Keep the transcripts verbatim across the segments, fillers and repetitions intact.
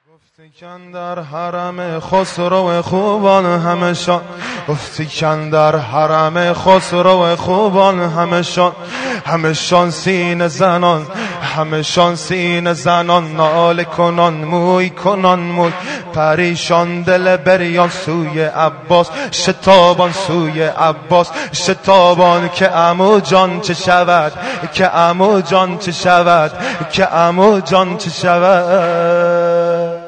گفتی کن در حرم خسرو خوبان همشان، گفتی کن در حرم خسرو خوبان همشان، همشان سینه زنان، همشان سینه زنان، ناله کنان موی کنان موی، پریشان دل بریان سوی عباس، شتابان سوی عباس، شتابان که عمو جان چه شود، که عمو جان چه شود، که عمو جان چه شود.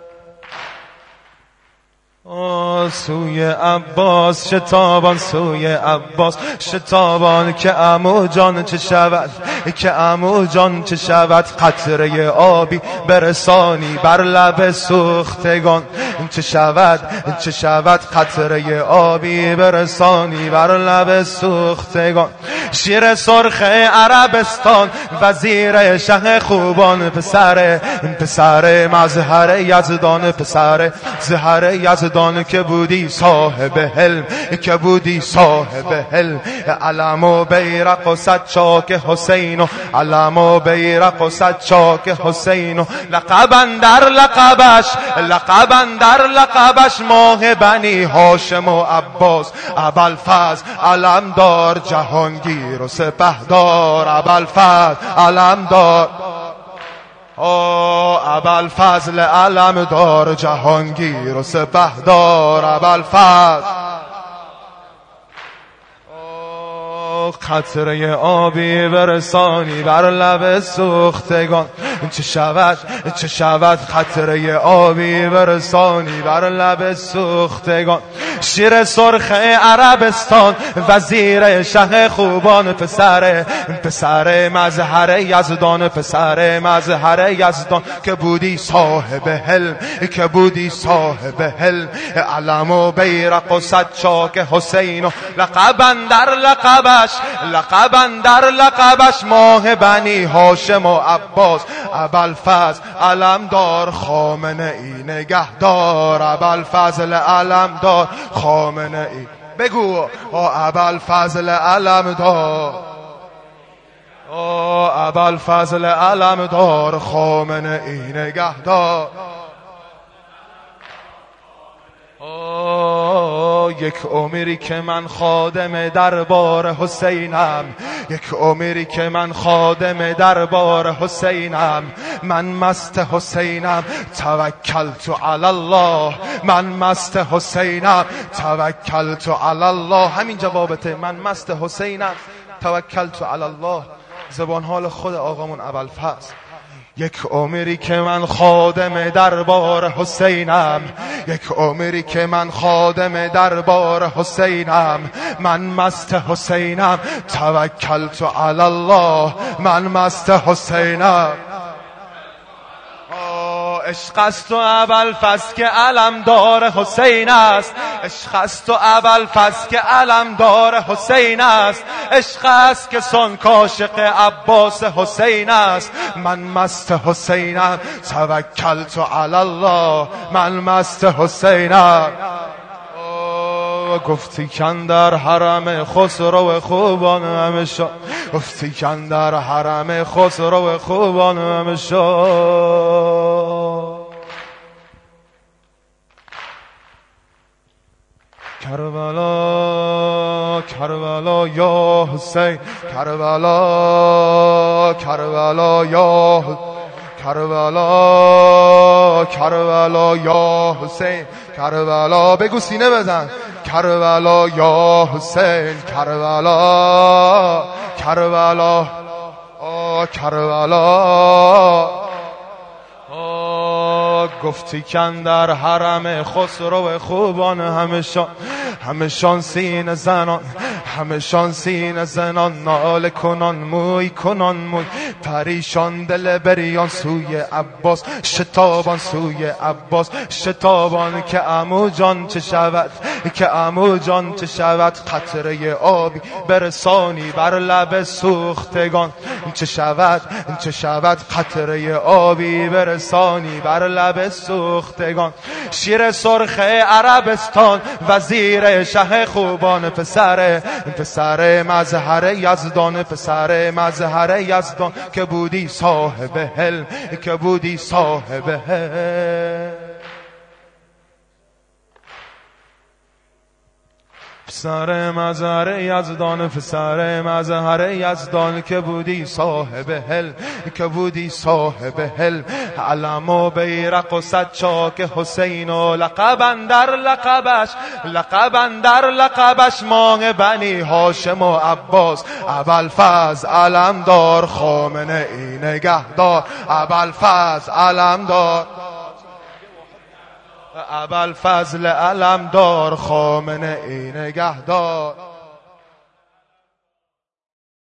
سوی عباس شتابان، سوی عباس شتابان، که عمو جان چه شود، که عمو جان چه شود. قطره آبی برسانی بر لب سوختگان، چه شود، چه شود. قطره آبی برسانی بر لب سوختگان. شیر سرخ عربستان، وزیر شه خوبان، پسر پسر مظهر یزدان، پسر زهر یزدان، که بودی صاحب حلم، که بودی صاحب حلم. علم و بیرق و صد چاک حسین، و علم و بیرق و صد چاک حسین، و لقبا در لقبش، لقبا در لقبش، ماه بنی هاشم و عباس. ابوالفضل علم دار، جهانگیر و سپهدار، ابوالفضل علم دار، آه ابوالفضل علم دار، جهانگیر و سپهدار، ابوالفضل. قطره آبی برسانی بر لب سوختگان، چه شود، چه شود. قطره آبی برسانی بر لب سوختگان. شیر سرخ عربستان، وزیر شه خوبان، پسر پسر مظهر یزدان، پسر مظهر یزدان، که بودی صاحب حلم، که بودی صاحب حلم. علم و بیرق و صد چاک حسین، و لقبا در لقبش، لقبا در لقبش، ماه بنی هاشم و عباس. ابوالفضل علم دار، خامنه ای نگهدار، ابوالفضل علم دار، خامنه ای. بگو ابوالفضل علم دار، ابوالفضل علم دار، خامنه ای نگهدار. یک عمری که من خادم دربار حسینم، یک عمری که من خادم دربار حسینم. من مست حسینم، توکلت علی الله، من مست حسینم، توکلت علی الله. همین جوابته، من مست حسینم، توکلت علی الله. زبان حال خود آقامون ابوالفضل. یک عمری که من خادم دربار حسینم، یک عمری که من خادم دربار حسینم. من مست حسینم، توکلت علی الله، من مست حسینم. عشق است و ابوالفضل که علم دار حسین است، عشق است و ابوالفضل که علم دار حسین است. عشق است که سن کاشق عباس حسین است. من مست حسینم، توکلت علی الله، من مست حسینم. گفتی کن در حرم خسرو خوبان همشان، گفتی کن در حرم خسرو خوبان همشان. کربلا کربلا یا حسین، کربلا کربلا یا کربلا کربلا یا حسین، کربلا. بگو سینه بزن، کربلا یا حسین، کربلا کربلا آه کربلا. گفتی کن در حرم خسرو خوبان همشان، همشان سینه زنان، همشان سینه زنان، ناله کنان موی کنان موی، پریشان دل بریان سوی عباس، شتابان سوی عباس، شتابان، که عمو جان چه شود، که عمو جان چه شود. قطره آبی برسانی بر لب سوختگان، چه شود، چه شود. قطره آبی برسانی بر لب سوختگان. شیر سرخ عربستان، وزیر شه خوبان، پسر پسر مظهر یزدان، پسر مظهر یزدان که بودی صاحب حلم، که بودی صاحب حلم. پسر مظهر یزدان، پسر مظهر یزدان که بودی صاحب حلم، که بودی صاحب حلم. علم و بیرق و سچاک حسین و لقب اندر لقبش، لقب اندر لقبش مانگ بنی هاشم و عباس. ابوالفضل علمدار خامنه ای نگهدار، ابوالفضل علمدار، ابوالفضل علمدار خامنه ای نگهدار.